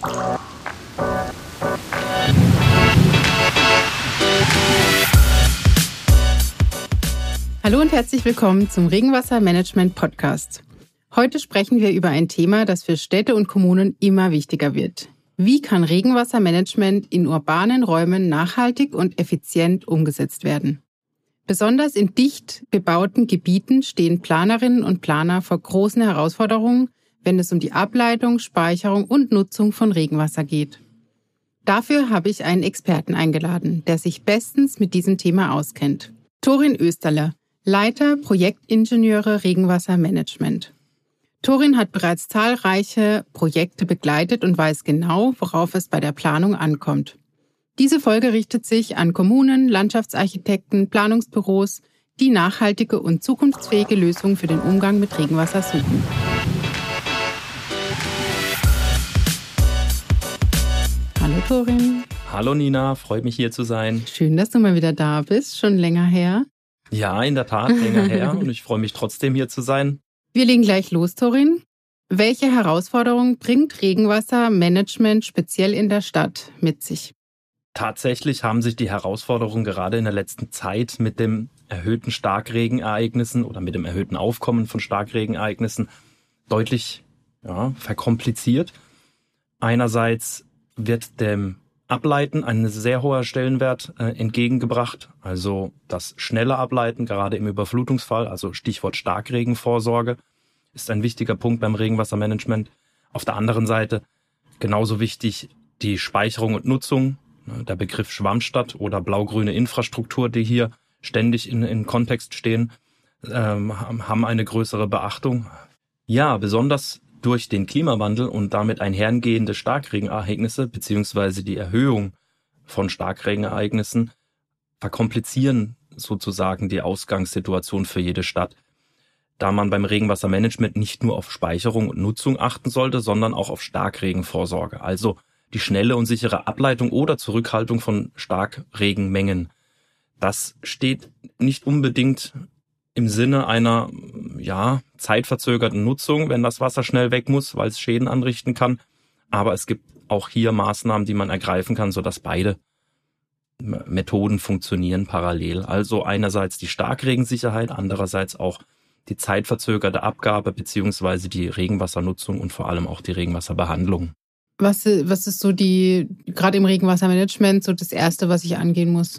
Hallo und herzlich willkommen zum Regenwassermanagement-Podcast. Heute sprechen wir über ein Thema, das für Städte und Kommunen immer wichtiger wird. Wie kann Regenwassermanagement in urbanen Räumen nachhaltig und effizient umgesetzt werden? Besonders in dicht bebauten Gebieten stehen Planerinnen und Planer vor großen Herausforderungen, wenn es um die Ableitung, Speicherung und Nutzung von Regenwasser geht. Dafür habe ich einen Experten eingeladen, der sich bestens mit diesem Thema auskennt. Torin Oesterle, Leiter Projektingenieure Regenwassermanagement. Torin hat bereits zahlreiche Projekte begleitet und weiß genau, worauf es bei der Planung ankommt. Diese Folge richtet sich an Kommunen, Landschaftsarchitekten, Planungsbüros, die nachhaltige und zukunftsfähige Lösungen für den Umgang mit Regenwasser suchen. Hallo Torin. Hallo Nina, freut mich hier zu sein. Schön, dass du mal wieder da bist, schon länger her. Ja, in der Tat, länger her und ich freue mich trotzdem hier zu sein. Wir legen gleich los, Torin. Welche Herausforderungen bringt Regenwassermanagement speziell in der Stadt mit sich? Tatsächlich haben sich die Herausforderungen gerade in der letzten Zeit mit dem erhöhten Starkregenereignissen oder mit dem erhöhten Aufkommen von Starkregenereignissen deutlich verkompliziert. Einerseits wird dem Ableiten ein sehr hoher Stellenwert entgegengebracht, also das schnelle Ableiten, gerade im Überflutungsfall, also Stichwort Starkregenvorsorge, ist ein wichtiger Punkt beim Regenwassermanagement. Auf der anderen Seite genauso wichtig die Speicherung und Nutzung, der Begriff Schwammstadt oder blau-grüne Infrastruktur, die hier ständig in Kontext stehen, haben eine größere Beachtung. Ja, besonders durch den Klimawandel und damit einhergehende Starkregenereignisse beziehungsweise die Erhöhung von Starkregenereignissen verkomplizieren sozusagen die Ausgangssituation für jede Stadt, da man beim Regenwassermanagement nicht nur auf Speicherung und Nutzung achten sollte, sondern auch auf Starkregenvorsorge, also die schnelle und sichere Ableitung oder Zurückhaltung von Starkregenmengen. Das steht nicht unbedingt im Sinne einer zeitverzögerten Nutzung, wenn das Wasser schnell weg muss, weil es Schäden anrichten kann. Aber es gibt auch hier Maßnahmen, die man ergreifen kann, sodass beide Methoden funktionieren parallel. Also einerseits die Starkregensicherheit, andererseits auch die zeitverzögerte Abgabe beziehungsweise die Regenwassernutzung und vor allem auch die Regenwasserbehandlung. Was ist so gerade im Regenwassermanagement, so das Erste, was ich angehen muss?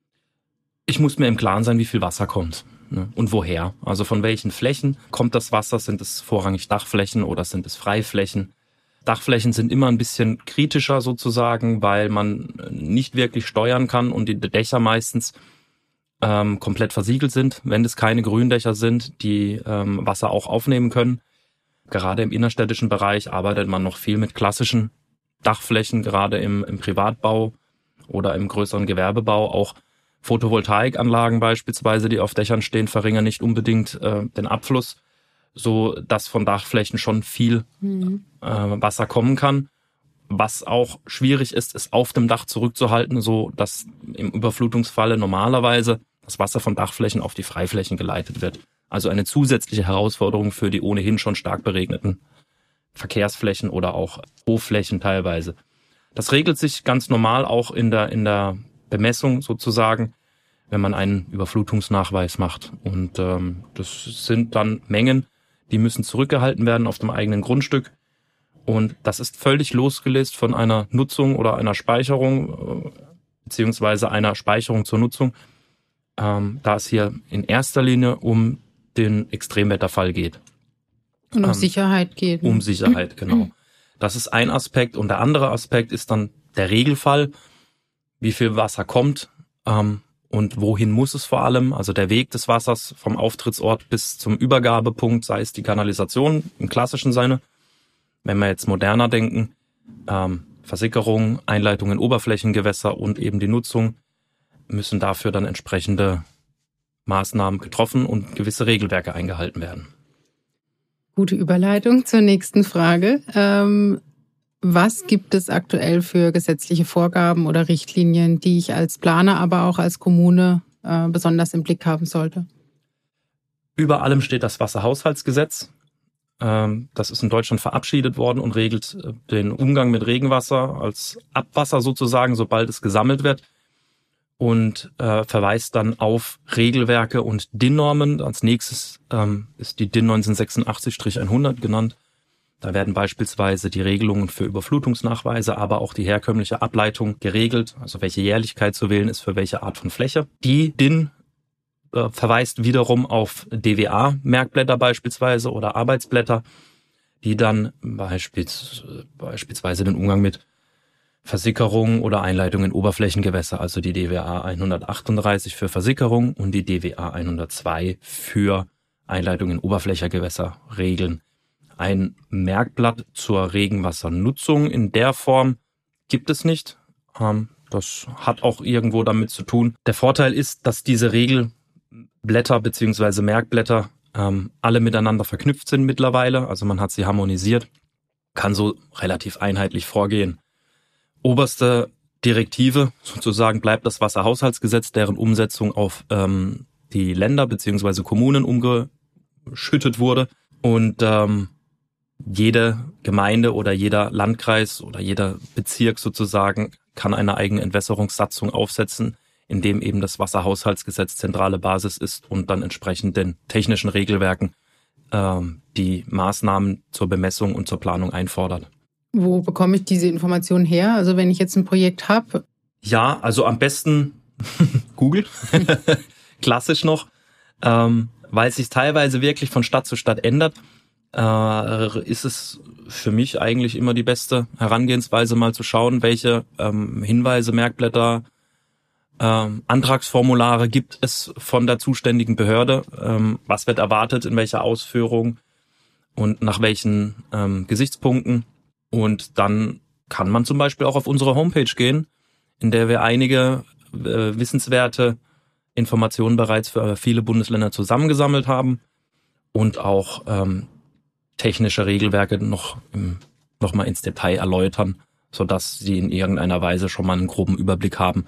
Ich muss mir im Klaren sein, wie viel Wasser kommt. Und woher? Also von welchen Flächen kommt das Wasser? Sind es vorrangig Dachflächen oder sind es Freiflächen? Dachflächen sind immer ein bisschen kritischer sozusagen, weil man nicht wirklich steuern kann und die Dächer meistens komplett versiegelt sind, wenn es keine Gründächer sind, die Wasser auch aufnehmen können. Gerade im innerstädtischen Bereich arbeitet man noch viel mit klassischen Dachflächen, gerade im Privatbau oder im größeren Gewerbebau. Auch Photovoltaikanlagen beispielsweise, die auf Dächern stehen, verringern nicht unbedingt den Abfluss, so dass von Dachflächen schon viel Wasser kommen kann. Was auch schwierig ist, es auf dem Dach zurückzuhalten, so dass im Überflutungsfalle normalerweise das Wasser von Dachflächen auf die Freiflächen geleitet wird. Also eine zusätzliche Herausforderung für die ohnehin schon stark beregneten Verkehrsflächen oder auch Hofflächen teilweise. Das regelt sich ganz normal auch in der Bemessung sozusagen, wenn man einen Überflutungsnachweis macht. Und das sind dann Mengen, die müssen zurückgehalten werden auf dem eigenen Grundstück. Und das ist völlig losgelöst von einer Nutzung oder einer Speicherung, beziehungsweise einer Speicherung zur Nutzung, da es hier in erster Linie um den Extremwetterfall geht. Und um Sicherheit geht. Um Sicherheit, genau. Das ist ein Aspekt. Und der andere Aspekt ist dann der Regelfall, wie viel Wasser kommt und wohin muss es vor allem. Also der Weg des Wassers vom Auftrittsort bis zum Übergabepunkt, sei es die Kanalisation im klassischen Sinne. Wenn wir jetzt moderner denken, Versickerung, Einleitung in Oberflächengewässer und eben die Nutzung, müssen dafür dann entsprechende Maßnahmen getroffen und gewisse Regelwerke eingehalten werden. Gute Überleitung zur nächsten Frage. Was gibt es aktuell für gesetzliche Vorgaben oder Richtlinien, die ich als Planer, aber auch als Kommune besonders im Blick haben sollte? Über allem steht das Wasserhaushaltsgesetz. Das ist in Deutschland verabschiedet worden und regelt den Umgang mit Regenwasser als Abwasser sozusagen, sobald es gesammelt wird. Und verweist dann auf Regelwerke und DIN-Normen. Als nächstes ist die DIN 1986-100 genannt. Da werden beispielsweise die Regelungen für Überflutungsnachweise, aber auch die herkömmliche Ableitung geregelt, also welche Jährlichkeit zu wählen ist für welche Art von Fläche. Die DIN verweist wiederum auf DWA-Merkblätter beispielsweise oder Arbeitsblätter, die dann beispielsweise den Umgang mit Versickerung oder Einleitung in Oberflächengewässer, also die DWA 138 für Versickerung und die DWA 102 für Einleitung in Oberflächengewässer regeln. Ein Merkblatt zur Regenwassernutzung in der Form gibt es nicht. Das hat auch irgendwo damit zu tun. Der Vorteil ist, dass diese Regelblätter bzw. Merkblätter alle miteinander verknüpft sind mittlerweile. Also man hat sie harmonisiert, kann so relativ einheitlich vorgehen. Oberste Direktive sozusagen bleibt das Wasserhaushaltsgesetz, deren Umsetzung auf die Länder bzw. Kommunen umgeschüttet wurde. Und jede Gemeinde oder jeder Landkreis oder jeder Bezirk sozusagen kann eine eigene Entwässerungssatzung aufsetzen, in dem eben das Wasserhaushaltsgesetz zentrale Basis ist und dann entsprechend den technischen Regelwerken die Maßnahmen zur Bemessung und zur Planung einfordert. Wo bekomme ich diese Informationen her? Also wenn ich jetzt ein Projekt habe? Ja, also am besten Google, klassisch noch, weil es sich teilweise wirklich von Stadt zu Stadt ändert. Ist es für mich eigentlich immer die beste Herangehensweise, mal zu schauen, welche Hinweise, Merkblätter, Antragsformulare gibt es von der zuständigen Behörde, was wird erwartet, in welcher Ausführung und nach welchen Gesichtspunkten. Und dann kann man zum Beispiel auch auf unsere Homepage gehen, in der wir einige wissenswerte Informationen bereits für viele Bundesländer zusammengesammelt haben und auch technische Regelwerke noch mal ins Detail erläutern, sodass Sie in irgendeiner Weise schon mal einen groben Überblick haben,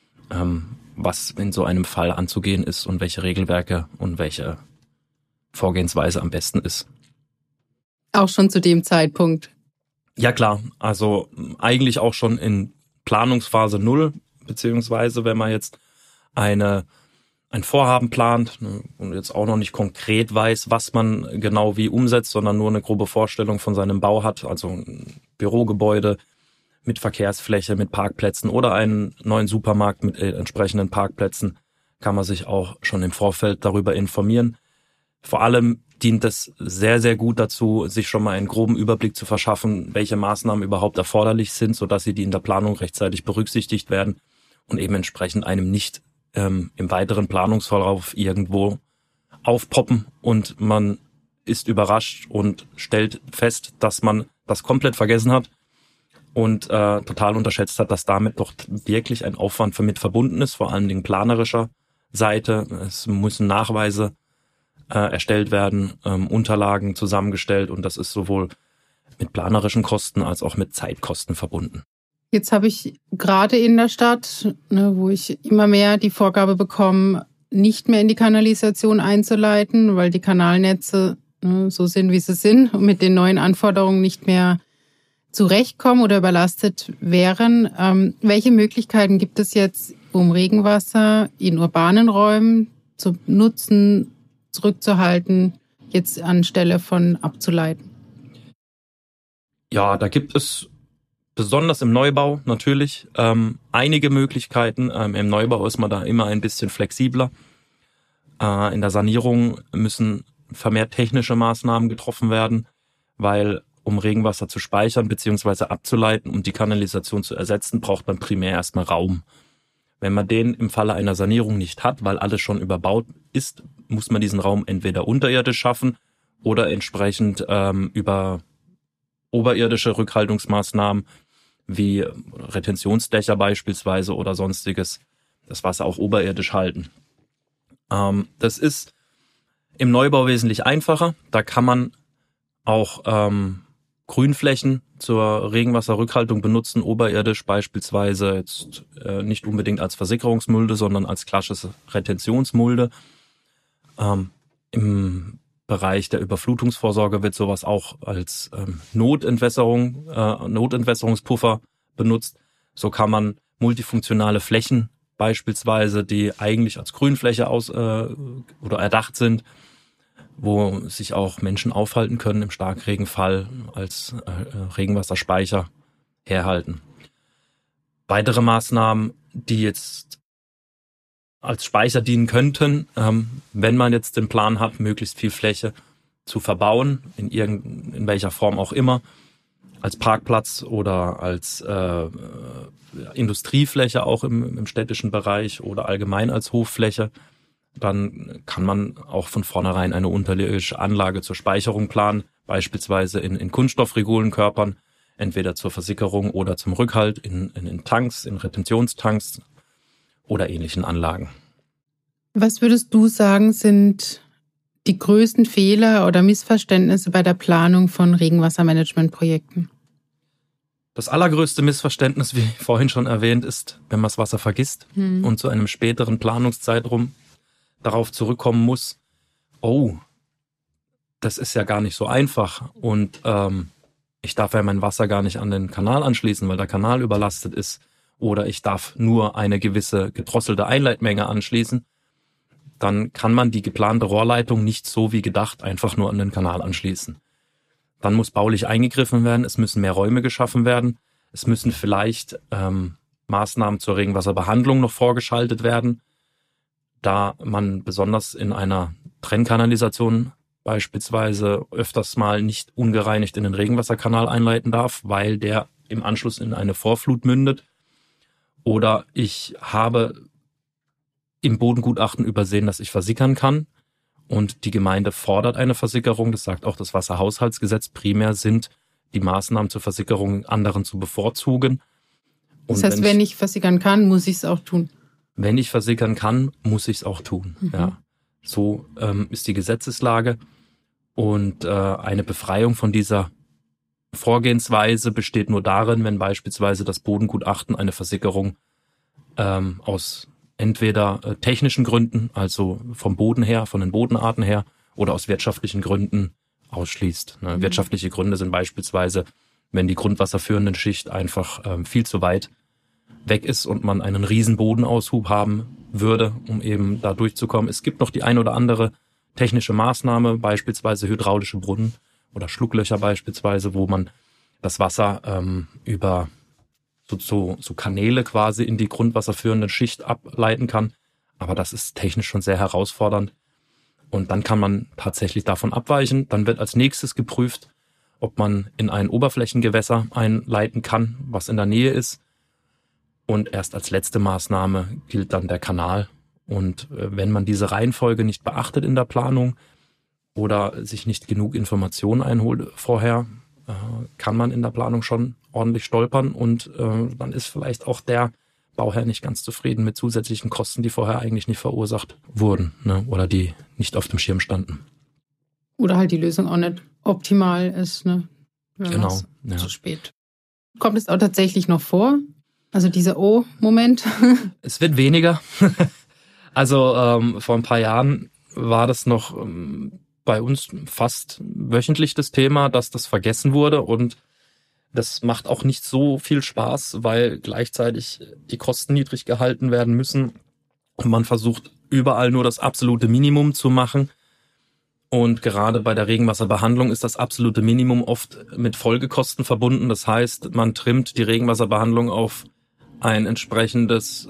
was in so einem Fall anzugehen ist und welche Regelwerke und welche Vorgehensweise am besten ist. Auch schon zu dem Zeitpunkt? Ja klar, also eigentlich auch schon in Planungsphase 0, beziehungsweise wenn man jetzt ein Vorhaben plant und jetzt auch noch nicht konkret weiß, was man genau wie umsetzt, sondern nur eine grobe Vorstellung von seinem Bau hat, also ein Bürogebäude mit Verkehrsfläche, mit Parkplätzen oder einen neuen Supermarkt mit entsprechenden Parkplätzen, kann man sich auch schon im Vorfeld darüber informieren. Vor allem dient es sehr, sehr gut dazu, sich schon mal einen groben Überblick zu verschaffen, welche Maßnahmen überhaupt erforderlich sind, sodass sie die in der Planung rechtzeitig berücksichtigt werden und eben entsprechend einem nicht im weiteren Planungsverlauf irgendwo aufpoppen und man ist überrascht und stellt fest, dass man das komplett vergessen hat und total unterschätzt hat, dass damit doch wirklich ein Aufwand mit verbunden ist, vor allen Dingen planerischer Seite. Es müssen Nachweise erstellt werden, Unterlagen zusammengestellt und das ist sowohl mit planerischen Kosten als auch mit Zeitkosten verbunden. Jetzt habe ich gerade in der Stadt, wo ich immer mehr die Vorgabe bekomme, nicht mehr in die Kanalisation einzuleiten, weil die Kanalnetze so sind, wie sie sind und mit den neuen Anforderungen nicht mehr zurechtkommen oder überlastet wären. Welche Möglichkeiten gibt es jetzt, um Regenwasser in urbanen Räumen zu nutzen, zurückzuhalten, jetzt anstelle von abzuleiten? Ja, da gibt es besonders im Neubau natürlich einige Möglichkeiten. Im Neubau ist man da immer ein bisschen flexibler. In der Sanierung müssen vermehrt technische Maßnahmen getroffen werden, weil um Regenwasser zu speichern bzw. abzuleiten, um die Kanalisation zu ersetzen, braucht man primär erstmal Raum. Wenn man den im Falle einer Sanierung nicht hat, weil alles schon überbaut ist, muss man diesen Raum entweder unterirdisch schaffen oder entsprechend über oberirdische Rückhaltungsmaßnahmen wie Retentionsdächer beispielsweise oder sonstiges, das Wasser auch oberirdisch halten. Das ist im Neubau wesentlich einfacher. Da kann man auch Grünflächen zur Regenwasserrückhaltung benutzen, oberirdisch beispielsweise jetzt nicht unbedingt als Versickerungsmulde, sondern als klassische Retentionsmulde. Im Bereich der Überflutungsvorsorge wird sowas auch als Notentwässerungspuffer benutzt. So kann man multifunktionale Flächen beispielsweise, die eigentlich als Grünfläche oder erdacht sind, wo sich auch Menschen aufhalten können im Starkregenfall, als Regenwasserspeicher herhalten. Weitere Maßnahmen, die jetzt als Speicher dienen könnten, wenn man jetzt den Plan hat, möglichst viel Fläche zu verbauen, in welcher Form auch immer, als Parkplatz oder als Industriefläche auch im städtischen Bereich oder allgemein als Hoffläche, dann kann man auch von vornherein eine unterirdische Anlage zur Speicherung planen, beispielsweise in Kunststoffregulenkörpern, entweder zur Versickerung oder zum Rückhalt in Tanks, in Retentionstanks oder ähnlichen Anlagen. Was würdest du sagen, sind die größten Fehler oder Missverständnisse bei der Planung von Regenwassermanagementprojekten? Das allergrößte Missverständnis, wie vorhin schon erwähnt, ist, wenn man das Wasser vergisst und zu einem späteren Planungszeitraum darauf zurückkommen muss, oh, das ist ja gar nicht so einfach und ich darf ja mein Wasser gar nicht an den Kanal anschließen, weil der Kanal überlastet ist, oder ich darf nur eine gewisse gedrosselte Einleitmenge anschließen, dann kann man die geplante Rohrleitung nicht so wie gedacht einfach nur an den Kanal anschließen. Dann muss baulich eingegriffen werden, es müssen mehr Räume geschaffen werden, es müssen vielleicht Maßnahmen zur Regenwasserbehandlung noch vorgeschaltet werden, da man besonders in einer Trennkanalisation beispielsweise öfters mal nicht ungereinigt in den Regenwasserkanal einleiten darf, weil der im Anschluss in eine Vorflut mündet. Oder ich habe im Bodengutachten übersehen, dass ich versickern kann. Und die Gemeinde fordert eine Versickerung. Das sagt auch das Wasserhaushaltsgesetz. Primär sind die Maßnahmen zur Versickerung anderen zu bevorzugen. Und das heißt, wenn ich versickern kann, muss ich es auch tun. Wenn ich versickern kann, muss ich es auch tun. Ja. So ist die Gesetzeslage. Und eine Befreiung von dieser Vorgehensweise besteht nur darin, wenn beispielsweise das Bodengutachten eine Versickerung aus entweder technischen Gründen, also vom Boden her, von den Bodenarten her, oder aus wirtschaftlichen Gründen ausschließt. Wirtschaftliche Gründe sind beispielsweise, wenn die grundwasserführende Schicht einfach viel zu weit weg ist und man einen riesen Bodenaushub haben würde, um eben da durchzukommen. Es gibt noch die ein oder andere technische Maßnahme, beispielsweise hydraulische Brunnen oder Schlucklöcher beispielsweise, wo man das Wasser über so Kanäle quasi in die grundwasserführende Schicht ableiten kann. Aber das ist technisch schon sehr herausfordernd. Und dann kann man tatsächlich davon abweichen. Dann wird als nächstes geprüft, ob man in ein Oberflächengewässer einleiten kann, was in der Nähe ist. Und erst als letzte Maßnahme gilt dann der Kanal. Und wenn man diese Reihenfolge nicht beachtet in der Planung oder sich nicht genug Informationen einholt vorher, kann man in der Planung schon ordentlich stolpern. Und dann ist vielleicht auch der Bauherr nicht ganz zufrieden mit zusätzlichen Kosten, die vorher eigentlich nicht verursacht wurden, ne? Oder die nicht auf dem Schirm standen. Oder halt die Lösung auch nicht optimal ist, ne? Genau. Ja. Zu spät. Kommt es auch tatsächlich noch vor? Also dieser Moment? Es wird weniger. Also vor ein paar Jahren war das noch bei uns fast wöchentlich das Thema, dass das vergessen wurde, und das macht auch nicht so viel Spaß, weil gleichzeitig die Kosten niedrig gehalten werden müssen und man versucht überall nur das absolute Minimum zu machen. Und gerade bei der Regenwasserbehandlung ist das absolute Minimum oft mit Folgekosten verbunden. Das heißt, man trimmt die Regenwasserbehandlung auf ein entsprechendes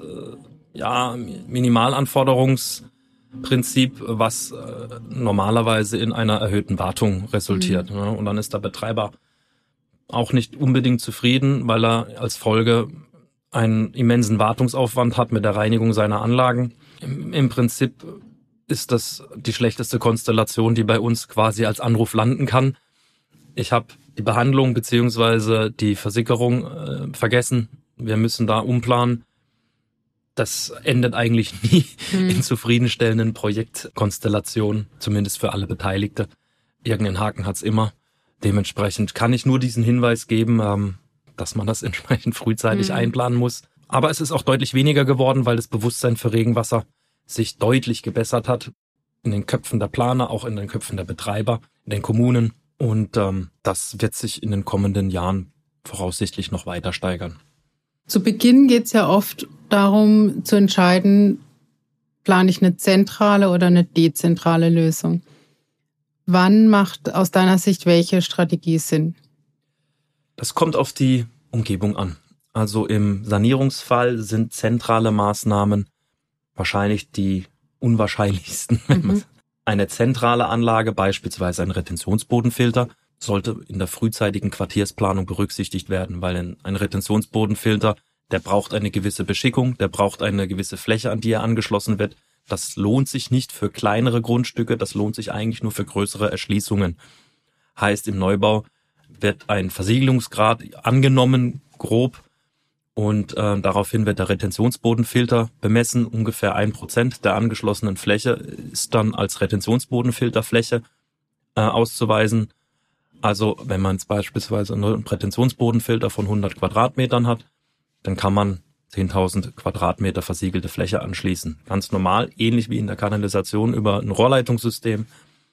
Minimalanforderungsprinzip, was normalerweise in einer erhöhten Wartung resultiert. Ne? Und dann ist der Betreiber auch nicht unbedingt zufrieden, weil er als Folge einen immensen Wartungsaufwand hat mit der Reinigung seiner Anlagen. Im Prinzip ist das die schlechteste Konstellation, die bei uns quasi als Anruf landen kann. Ich habe die Behandlung bzw. die Versickerung vergessen. Wir müssen da umplanen. Das endet eigentlich nie in zufriedenstellenden Projektkonstellationen, zumindest für alle Beteiligte. Irgendeinen Haken hat's immer. Dementsprechend kann ich nur diesen Hinweis geben, dass man das entsprechend frühzeitig einplanen muss. Aber es ist auch deutlich weniger geworden, weil das Bewusstsein für Regenwasser sich deutlich gebessert hat. in den Köpfen der Planer, auch in den Köpfen der Betreiber, in den Kommunen. Und das wird sich in den kommenden Jahren voraussichtlich noch weiter steigern. Zu Beginn geht es ja oft darum zu entscheiden, plane ich eine zentrale oder eine dezentrale Lösung. Wann macht aus deiner Sicht welche Strategie Sinn? Das kommt auf die Umgebung an. Also im Sanierungsfall sind zentrale Maßnahmen wahrscheinlich die unwahrscheinlichsten. Eine zentrale Anlage, beispielsweise ein Retentionsbodenfilter, sollte in der frühzeitigen Quartiersplanung berücksichtigt werden, weil ein Retentionsbodenfilter, der braucht eine gewisse Beschickung, der braucht eine gewisse Fläche, an die er angeschlossen wird. Das lohnt sich nicht für kleinere Grundstücke, das lohnt sich eigentlich nur für größere Erschließungen. Heißt, im Neubau wird ein Versiegelungsgrad angenommen, grob, und daraufhin wird der Retentionsbodenfilter bemessen. Ungefähr 1% der angeschlossenen Fläche ist dann als Retentionsbodenfilterfläche auszuweisen. Also wenn man jetzt beispielsweise einen Retentionsbodenfilter von 100 Quadratmetern hat, dann kann man 10.000 Quadratmeter versiegelte Fläche anschließen. Ganz normal, ähnlich wie in der Kanalisation über ein Rohrleitungssystem.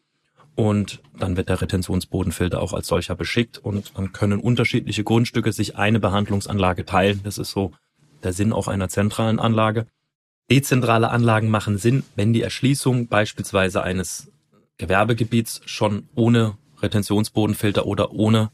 Und dann wird der Retentionsbodenfilter auch als solcher beschickt und dann können unterschiedliche Grundstücke sich eine Behandlungsanlage teilen. Das ist so der Sinn auch einer zentralen Anlage. Dezentrale Anlagen machen Sinn, wenn die Erschließung beispielsweise eines Gewerbegebiets schon ohne Retentionsbodenfilter oder ohne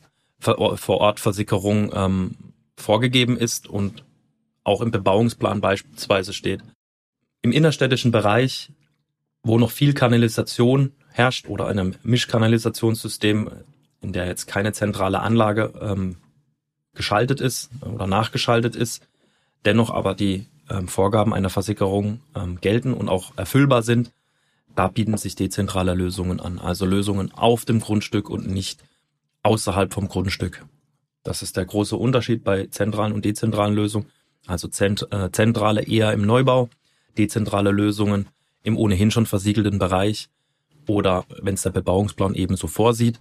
Vorortversickerung vorgegeben ist und auch im Bebauungsplan beispielsweise steht. Im innerstädtischen Bereich, wo noch viel Kanalisation herrscht oder einem Mischkanalisationssystem, in der jetzt keine zentrale Anlage geschaltet ist oder nachgeschaltet ist, dennoch aber die Vorgaben einer Versickerung gelten und auch erfüllbar sind, da bieten sich dezentrale Lösungen an. Also Lösungen auf dem Grundstück und nicht außerhalb vom Grundstück. Das ist der große Unterschied bei zentralen und dezentralen Lösungen. Also zentrale eher im Neubau, dezentrale Lösungen im ohnehin schon versiegelten Bereich oder wenn es der Bebauungsplan ebenso vorsieht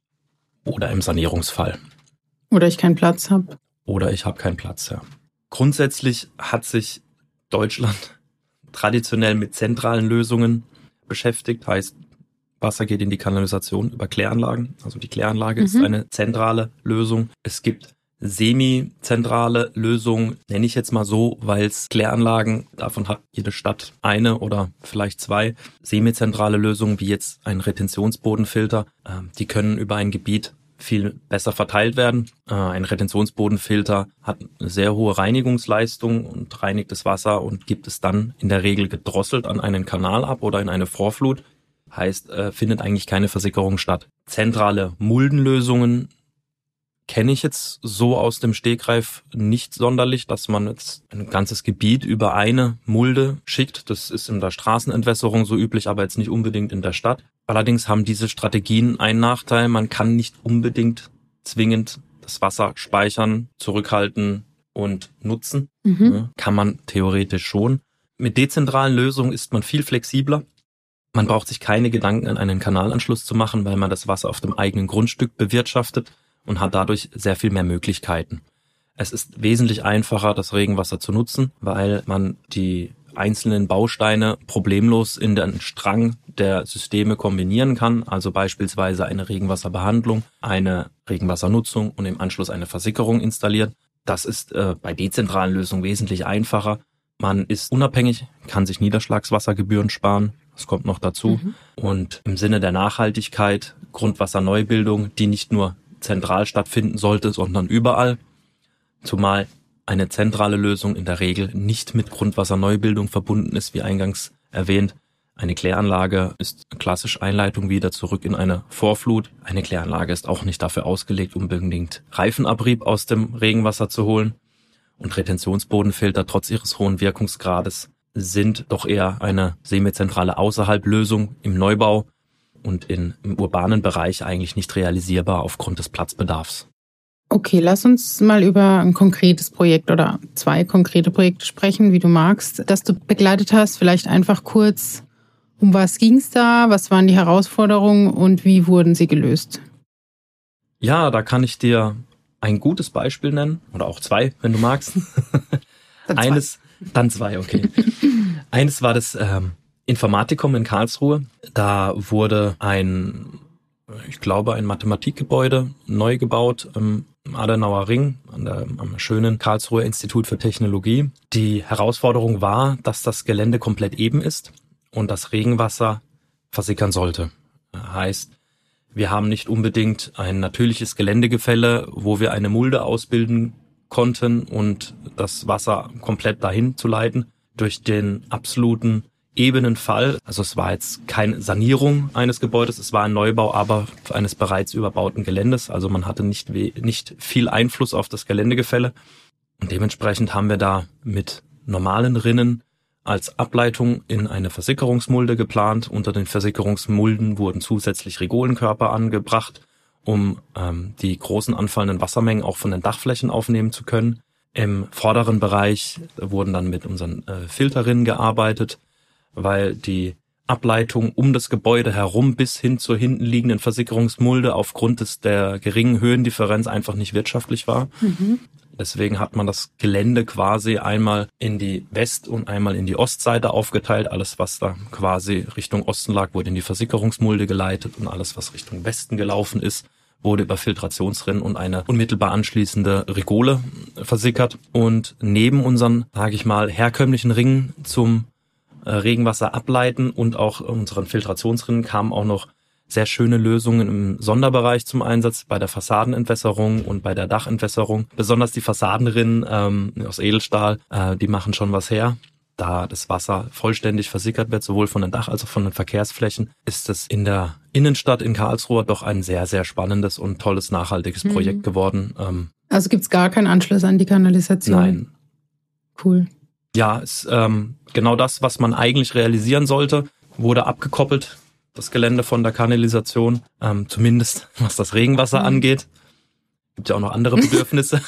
oder im Sanierungsfall. Oder ich keinen Platz habe. Oder ich habe keinen Platz, ja. Grundsätzlich hat sich Deutschland traditionell mit zentralen Lösungen beschäftigt. Heißt, Wasser geht in die Kanalisation über Kläranlagen. Also die Kläranlage ist eine zentrale Lösung. Es gibt semi-zentrale Lösungen, nenne ich jetzt mal so, weil es Kläranlagen, davon hat jede Stadt eine oder vielleicht zwei. Semi-zentrale Lösungen wie jetzt ein Retentionsbodenfilter, die können über ein Gebiet viel besser verteilt werden. Ein Retentionsbodenfilter hat eine sehr hohe Reinigungsleistung und reinigt das Wasser und gibt es dann in der Regel gedrosselt an einen Kanal ab oder in eine Vorflut. Heißt, findet eigentlich keine Versickerung statt. Zentrale Muldenlösungen kenne ich jetzt so aus dem Stegreif nicht sonderlich, dass man jetzt ein ganzes Gebiet über eine Mulde schickt. Das ist in der Straßenentwässerung so üblich, aber jetzt nicht unbedingt in der Stadt. Allerdings haben diese Strategien einen Nachteil. Man kann nicht unbedingt zwingend das Wasser speichern, zurückhalten und nutzen. Ja, kann man theoretisch schon. Mit dezentralen Lösungen ist man viel flexibler. Man braucht sich keine Gedanken an einen Kanalanschluss zu machen, weil man das Wasser auf dem eigenen Grundstück bewirtschaftet und hat dadurch sehr viel mehr Möglichkeiten. Es ist wesentlich einfacher, das Regenwasser zu nutzen, weil man die einzelnen Bausteine problemlos in den Strang der Systeme kombinieren kann, also beispielsweise eine Regenwasserbehandlung, eine Regenwassernutzung und im Anschluss eine Versickerung installiert. Das ist bei dezentralen Lösungen wesentlich einfacher. Man ist unabhängig, kann sich Niederschlagswassergebühren sparen. Das kommt noch dazu. Und im Sinne der Nachhaltigkeit, Grundwasserneubildung, die nicht nur zentral stattfinden sollte, sondern überall. Zumal eine zentrale Lösung in der Regel nicht mit Grundwasserneubildung verbunden ist, wie eingangs erwähnt. Eine Kläranlage ist klassisch Einleitung wieder zurück in eine Vorflut. Eine Kläranlage ist auch nicht dafür ausgelegt, unbedingt Reifenabrieb aus dem Regenwasser zu holen. Und Retentionsbodenfilter, trotz ihres hohen Wirkungsgrades, sind doch eher eine semizentrale Außerhalb-Lösung im Neubau und im urbanen Bereich eigentlich nicht realisierbar aufgrund des Platzbedarfs. Okay, lass uns mal über ein konkretes Projekt oder zwei konkrete Projekte sprechen, wie du magst, das du begleitet hast. Vielleicht einfach kurz, um was ging es da, was waren die Herausforderungen und wie wurden sie gelöst? Ja, da kann ich dir ein gutes Beispiel nennen oder auch zwei, wenn du magst. Dann zwei, okay. Eines war das Informatikum in Karlsruhe. Da wurde ein Mathematikgebäude neu gebaut im Adenauer Ring am schönen Karlsruher Institut für Technologie. Die Herausforderung war, dass das Gelände komplett eben ist und das Regenwasser versickern sollte. Heißt, wir haben nicht unbedingt ein natürliches Geländegefälle, wo wir eine Mulde ausbilden konnten und das Wasser komplett dahin zu leiten. Durch den absoluten ebenen Fall, also es war jetzt keine Sanierung eines Gebäudes, es war ein Neubau, aber eines bereits überbauten Geländes. Also man hatte nicht viel Einfluss auf das Geländegefälle. Und dementsprechend haben wir da mit normalen Rinnen als Ableitung in eine Versickerungsmulde geplant. Unter den Versickerungsmulden wurden zusätzlich Rigolenkörper angebracht, um die großen anfallenden Wassermengen auch von den Dachflächen aufnehmen zu können. Im vorderen Bereich wurden dann mit unseren Filterrinnen gearbeitet, weil die Ableitung um das Gebäude herum bis hin zur hinten liegenden Versickerungsmulde aufgrund der geringen Höhendifferenz einfach nicht wirtschaftlich war. Mhm. Deswegen hat man das Gelände quasi einmal in die West- und einmal in die Ostseite aufgeteilt. Alles, was da quasi Richtung Osten lag, wurde in die Versickerungsmulde geleitet und alles, was Richtung Westen gelaufen ist, wurde über Filtrationsrinnen und eine unmittelbar anschließende Rigole versickert. Und neben unseren, herkömmlichen Ringen zum Regenwasser ableiten und auch unseren Filtrationsrinnen kamen auch noch sehr schöne Lösungen im Sonderbereich zum Einsatz, bei der Fassadenentwässerung und bei der Dachentwässerung. Besonders die Fassadenrinnen aus Edelstahl, die machen schon was her. Da das Wasser vollständig versickert wird, sowohl von den Dach- als auch von den Verkehrsflächen, ist es in der Innenstadt in Karlsruhe doch ein sehr, sehr spannendes und tolles, nachhaltiges Projekt geworden. Also gibt's gar keinen Anschluss an die Kanalisation? Nein. Cool. Ja, ist genau das, was man eigentlich realisieren sollte, wurde abgekoppelt, das Gelände von der Kanalisation, zumindest was das Regenwasser angeht. Gibt ja auch noch andere Bedürfnisse.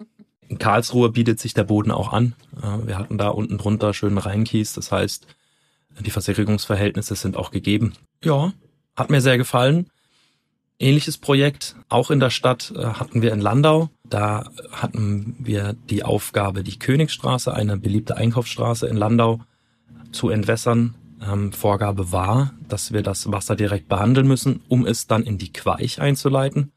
In Karlsruhe bietet sich der Boden auch an. Wir hatten da unten drunter schönen Rheinkies, das heißt, die Versickerungsverhältnisse sind auch gegeben. Ja, hat mir sehr gefallen. Ähnliches Projekt, auch in der Stadt, hatten wir in Landau. Da hatten wir die Aufgabe, die Königstraße, eine beliebte Einkaufsstraße in Landau, zu entwässern. Vorgabe war, dass wir das Wasser direkt behandeln müssen, um es dann in die Queich einzuleiten.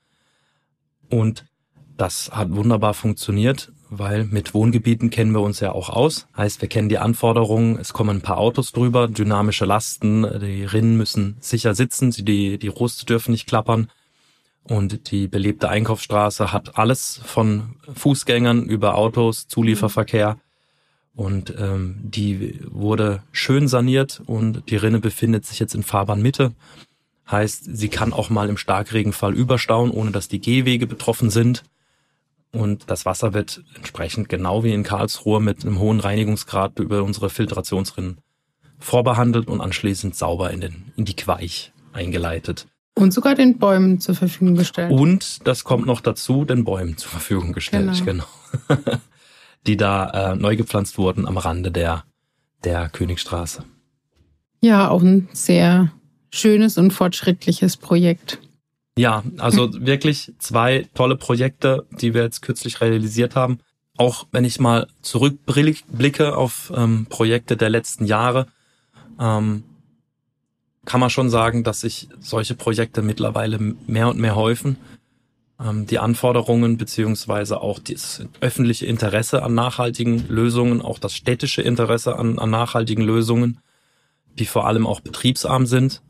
Und das hat wunderbar funktioniert, weil mit Wohngebieten kennen wir uns ja auch aus. Heißt, wir kennen die Anforderungen, es kommen ein paar Autos drüber, dynamische Lasten, die Rinnen müssen sicher sitzen, die Roste dürfen nicht klappern. Und die belebte Einkaufsstraße hat alles von Fußgängern über Autos, Zulieferverkehr. Und die wurde schön saniert und die Rinne befindet sich jetzt in Fahrbahnmitte. Heißt, sie kann auch mal im Starkregenfall überstauen, ohne dass die Gehwege betroffen sind. Und das Wasser wird entsprechend genau wie in Karlsruhe mit einem hohen Reinigungsgrad über unsere Filtrationsrinnen vorbehandelt und anschließend sauber in die Queich eingeleitet. Und sogar den Bäumen zur Verfügung gestellt. Und das kommt noch dazu, den Bäumen zur Verfügung gestellt, genau. Die da neu gepflanzt wurden am Rande der Königstraße. Ja, auch ein sehr schönes und fortschrittliches Projekt. Ja, also wirklich 2 tolle Projekte, die wir jetzt kürzlich realisiert haben. Auch wenn ich mal zurückblicke auf Projekte der letzten Jahre, kann man schon sagen, dass sich solche Projekte mittlerweile mehr und mehr häufen. Die Anforderungen beziehungsweise auch das öffentliche Interesse an nachhaltigen Lösungen, auch das städtische Interesse an nachhaltigen Lösungen, die vor allem auch betriebsarm sind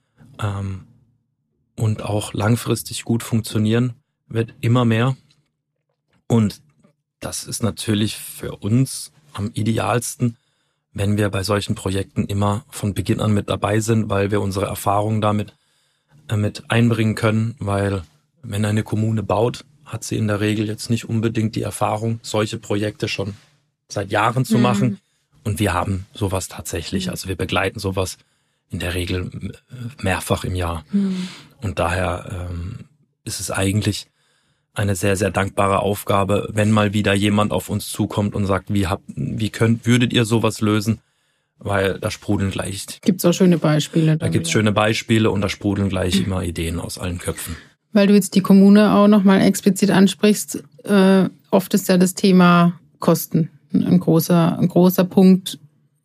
und auch langfristig gut funktionieren, wird immer mehr. Und das ist natürlich für uns am idealsten, wenn wir bei solchen Projekten immer von Beginn an mit dabei sind, weil wir unsere Erfahrungen damit mit einbringen können, weil wenn eine Kommune baut, hat sie in der Regel jetzt nicht unbedingt die Erfahrung, solche Projekte schon seit Jahren zu machen. Und wir haben sowas tatsächlich. Also wir begleiten sowas in der Regel mehrfach im Jahr. Und daher ist es eigentlich eine sehr, sehr dankbare Aufgabe, wenn mal wieder jemand auf uns zukommt und sagt, würdet ihr sowas lösen? Weil da sprudeln gleich. Gibt's auch schöne Beispiele. Da gibt's schöne Beispiele und da sprudeln gleich immer Ideen aus allen Köpfen. Weil du jetzt die Kommune auch nochmal explizit ansprichst, oft ist ja das Thema Kosten ein großer Punkt,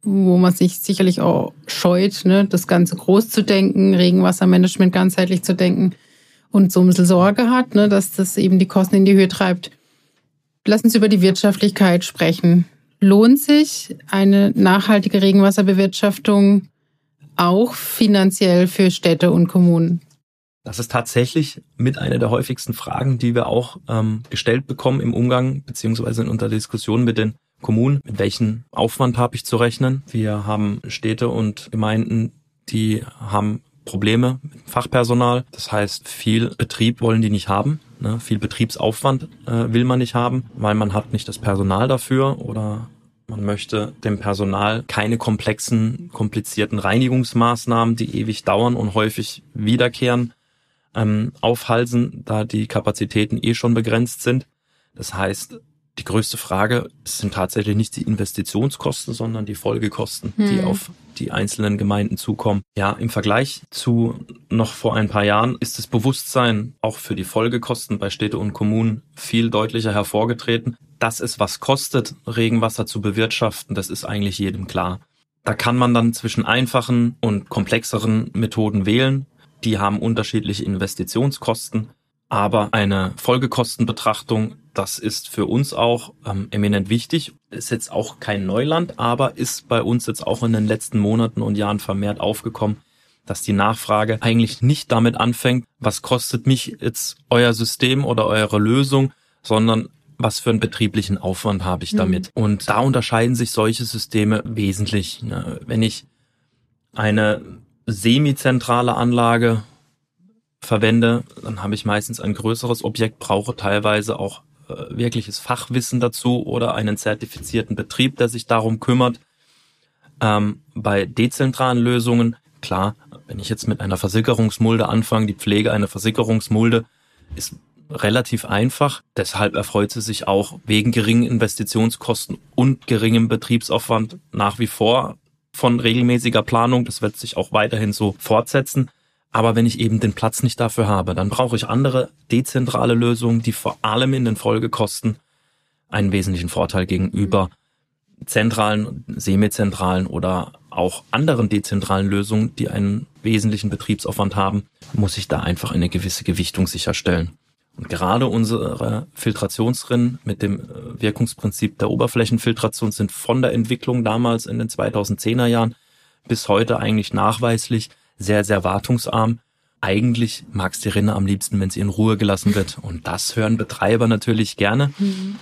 wo man sich sicherlich auch scheut, ne, das Ganze groß zu denken, Regenwassermanagement ganzheitlich zu denken und so ein bisschen Sorge hat, ne, dass das eben die Kosten in die Höhe treibt. Lass uns über die Wirtschaftlichkeit sprechen. Lohnt sich eine nachhaltige Regenwasserbewirtschaftung auch finanziell für Städte und Kommunen? Das ist tatsächlich mit einer der häufigsten Fragen, die wir auch gestellt bekommen im Umgang beziehungsweise in der Diskussion mit den Kommunen. Mit welchem Aufwand habe ich zu rechnen? Wir haben Städte und Gemeinden, die haben Probleme mit Fachpersonal. Das heißt, viel Betrieb wollen die nicht haben. Ne? Viel Betriebsaufwand will man nicht haben, weil man hat nicht das Personal dafür oder man möchte dem Personal keine komplizierten Reinigungsmaßnahmen, die ewig dauern und häufig wiederkehren, aufhalsen, da die Kapazitäten schon begrenzt sind. Das heißt, die größte Frage sind tatsächlich nicht die Investitionskosten, sondern die Folgekosten, die auf die einzelnen Gemeinden zukommen. Ja, im Vergleich zu noch vor ein paar Jahren ist das Bewusstsein auch für die Folgekosten bei Städte und Kommunen viel deutlicher hervorgetreten. Dass es was kostet, Regenwasser zu bewirtschaften, das ist eigentlich jedem klar. Da kann man dann zwischen einfachen und komplexeren Methoden wählen. Die haben unterschiedliche Investitionskosten. Aber eine Folgekostenbetrachtung, das ist für uns auch eminent wichtig. Ist jetzt auch kein Neuland, aber ist bei uns jetzt auch in den letzten Monaten und Jahren vermehrt aufgekommen, dass die Nachfrage eigentlich nicht damit anfängt, was kostet mich jetzt euer System oder eure Lösung, sondern was für einen betrieblichen Aufwand habe ich damit. Und da unterscheiden sich solche Systeme wesentlich. Wenn ich eine semizentrale Anlage verwende, dann habe ich meistens ein größeres Objekt, brauche teilweise auch wirkliches Fachwissen dazu oder einen zertifizierten Betrieb, der sich darum kümmert. Bei dezentralen Lösungen, klar, wenn ich jetzt mit einer Versickerungsmulde anfange, die Pflege einer Versickerungsmulde ist relativ einfach. Deshalb erfreut sie sich auch wegen geringen Investitionskosten und geringem Betriebsaufwand nach wie vor von regelmäßiger Planung. Das wird sich auch weiterhin so fortsetzen. Aber wenn ich eben den Platz nicht dafür habe, dann brauche ich andere dezentrale Lösungen, die vor allem in den Folgekosten einen wesentlichen Vorteil gegenüber zentralen, semizentralen oder auch anderen dezentralen Lösungen, die einen wesentlichen Betriebsaufwand haben, muss ich da einfach eine gewisse Gewichtung sicherstellen. Und gerade unsere Filtrationsrinnen mit dem Wirkungsprinzip der Oberflächenfiltration sind von der Entwicklung damals in den 2010er Jahren bis heute eigentlich nachweislich sehr, sehr wartungsarm. Eigentlich mag's die Rinne am liebsten, wenn sie in Ruhe gelassen wird. Und das hören Betreiber natürlich gerne.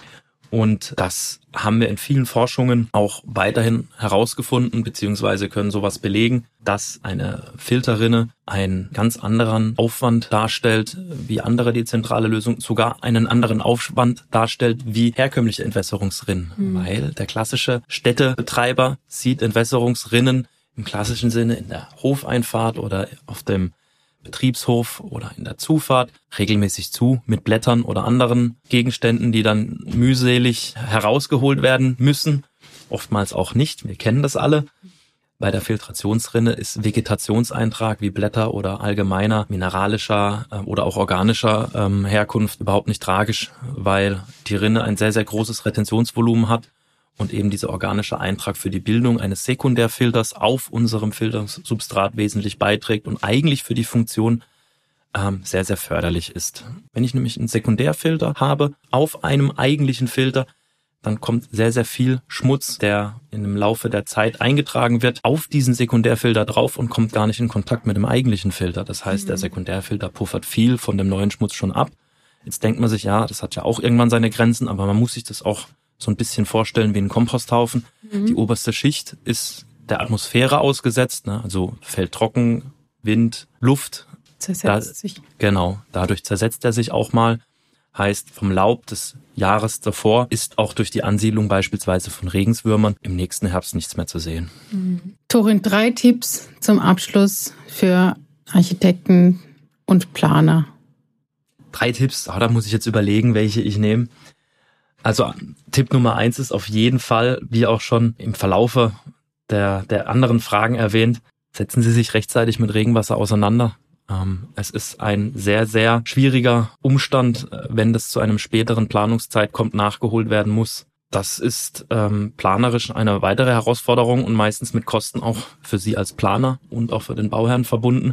Und das haben wir in vielen Forschungen auch weiterhin herausgefunden, beziehungsweise können sowas belegen, dass eine Filterrinne einen ganz anderen Aufwand darstellt wie andere dezentrale Lösungen, sogar einen anderen Aufwand darstellt wie herkömmliche Entwässerungsrinnen. Weil der klassische Städtebetreiber sieht Entwässerungsrinnen im klassischen Sinne in der Hofeinfahrt oder auf dem Betriebshof oder in der Zufahrt regelmäßig zu mit Blättern oder anderen Gegenständen, die dann mühselig herausgeholt werden müssen. Oftmals auch nicht, wir kennen das alle. Bei der Filtrationsrinne ist Vegetationseintrag wie Blätter oder allgemeiner mineralischer oder auch organischer Herkunft überhaupt nicht tragisch, weil die Rinne ein sehr, sehr großes Retentionsvolumen hat und eben dieser organische Eintrag für die Bildung eines Sekundärfilters auf unserem Filtersubstrat wesentlich beiträgt und eigentlich für die Funktion sehr, sehr förderlich ist. Wenn ich nämlich einen Sekundärfilter habe auf einem eigentlichen Filter, dann kommt sehr, sehr viel Schmutz, der im Laufe der Zeit eingetragen wird, auf diesen Sekundärfilter drauf und kommt gar nicht in Kontakt mit dem eigentlichen Filter. Das heißt, der Sekundärfilter puffert viel von dem neuen Schmutz schon ab. Jetzt denkt man sich, ja, das hat ja auch irgendwann seine Grenzen, aber man muss sich das auch so ein bisschen vorstellen wie ein Komposthaufen. Die oberste Schicht ist der Atmosphäre ausgesetzt, ne? Also fällt trocken, Wind, Luft. Zersetzt sich. Genau, dadurch zersetzt er sich auch mal. Heißt, vom Laub des Jahres davor ist auch durch die Ansiedlung beispielsweise von Regenswürmern im nächsten Herbst nichts mehr zu sehen. Torin, 3 Tipps zum Abschluss für Architekten und Planer. 3 Tipps, da muss ich jetzt überlegen, welche ich nehme. Also Tipp Nummer 1 ist auf jeden Fall, wie auch schon im Verlaufe der anderen Fragen erwähnt, setzen Sie sich rechtzeitig mit Regenwasser auseinander. Es ist ein sehr, sehr schwieriger Umstand, wenn das zu einem späteren Planungszeit kommt, nachgeholt werden muss. Das ist planerisch eine weitere Herausforderung und meistens mit Kosten auch für Sie als Planer und auch für den Bauherrn verbunden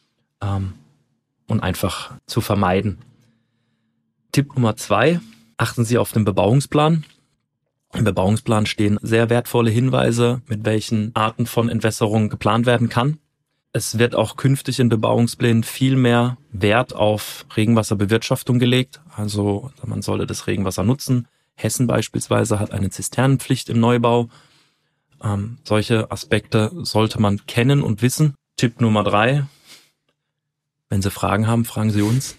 und einfach zu vermeiden. Tipp Nummer 2, achten Sie auf den Bebauungsplan. Im Bebauungsplan stehen sehr wertvolle Hinweise, mit welchen Arten von Entwässerung geplant werden kann. Es wird auch künftig in Bebauungsplänen viel mehr Wert auf Regenwasserbewirtschaftung gelegt. Also man sollte das Regenwasser nutzen. Hessen beispielsweise hat eine Zisternenpflicht im Neubau. Solche Aspekte sollte man kennen und wissen. Tipp Nummer 3, wenn Sie Fragen haben, fragen Sie uns.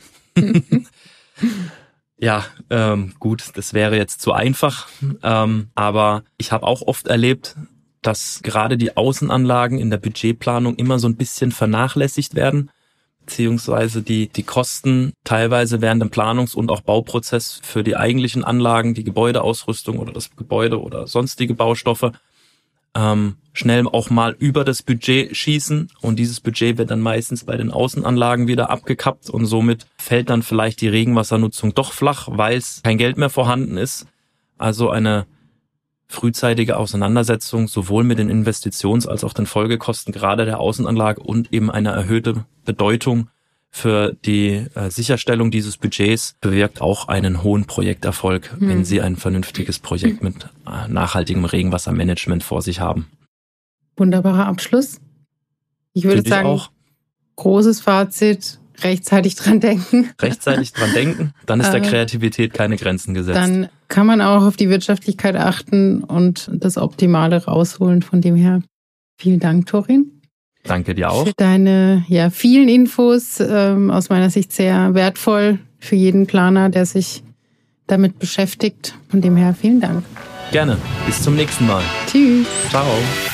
Ja, gut, das wäre jetzt zu einfach, aber ich habe auch oft erlebt, dass gerade die Außenanlagen in der Budgetplanung immer so ein bisschen vernachlässigt werden, beziehungsweise die Kosten teilweise während dem Planungs- und auch Bauprozess für die eigentlichen Anlagen, die Gebäudeausrüstung oder das Gebäude oder sonstige Baustoffe, schnell auch mal über das Budget schießen und dieses Budget wird dann meistens bei den Außenanlagen wieder abgekappt und somit fällt dann vielleicht die Regenwassernutzung doch flach, weil es kein Geld mehr vorhanden ist. Also eine frühzeitige Auseinandersetzung sowohl mit den Investitions- als auch den Folgekosten gerade der Außenanlage und eben eine erhöhte Bedeutung für die Sicherstellung dieses Budgets bewirkt auch einen hohen Projekterfolg, wenn Sie ein vernünftiges Projekt mit nachhaltigem Regenwassermanagement vor sich haben. Wunderbarer Abschluss. Ich würde sagen, auch großes Fazit, rechtzeitig dran denken. Rechtzeitig dran denken, dann ist der Kreativität keine Grenzen gesetzt. Dann kann man auch auf die Wirtschaftlichkeit achten und das Optimale rausholen. Von dem her, vielen Dank, Torin. Danke dir auch. Für deine vielen Infos, aus meiner Sicht sehr wertvoll für jeden Planer, der sich damit beschäftigt. Von dem her vielen Dank. Gerne. Bis zum nächsten Mal. Tschüss. Ciao.